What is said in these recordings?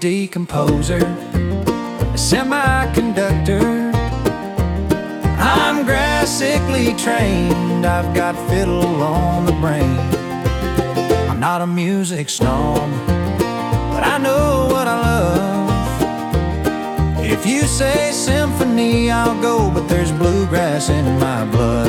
decomposer, a semiconductor. I'm graphically trained, I've got fiddle on the brain. I'm not a music snob, but I know what I love. If you say symphony, I'll go, but there's bluegrass in my blood.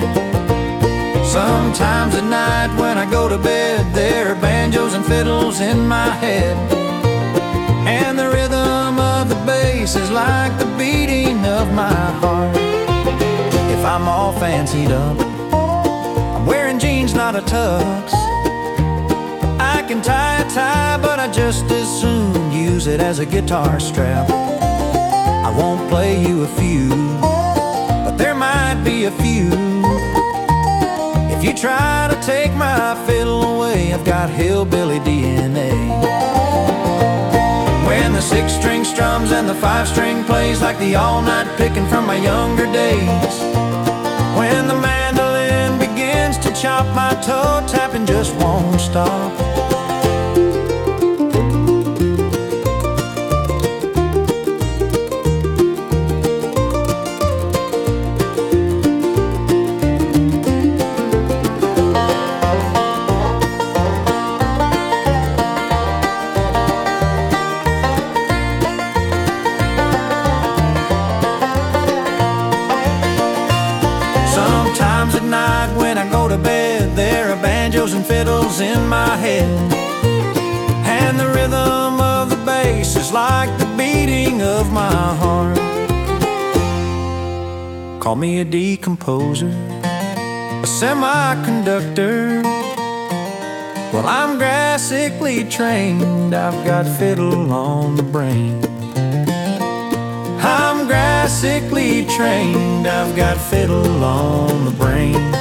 Sometimes at night when I go to bed, there are banjos and fiddles in my head, and the rhythm of the bass is like the beating of my heart. If I'm all fancied up, I'm wearing jeans, not a tux. I can tie a tie, but I just as soon use it as a guitar strap. I won't play you a few, but there might be a few. If you try to take my fiddle away, I've got hillbilly DNA. When the 6-string strums and the 5-string plays like the all-night picking from my younger days. When the mandolin begins to chop, my toe tapping just won't stop. Sometimes at night when I go to bed, there are banjos and fiddles in my head, and the rhythm of the bass is like the beating of my heart. Call me a decomposer, a semiconductor. Well, I'm graphically trained, I've got fiddle on the brain. I'm graphically trained, I've got fiddle on the brain.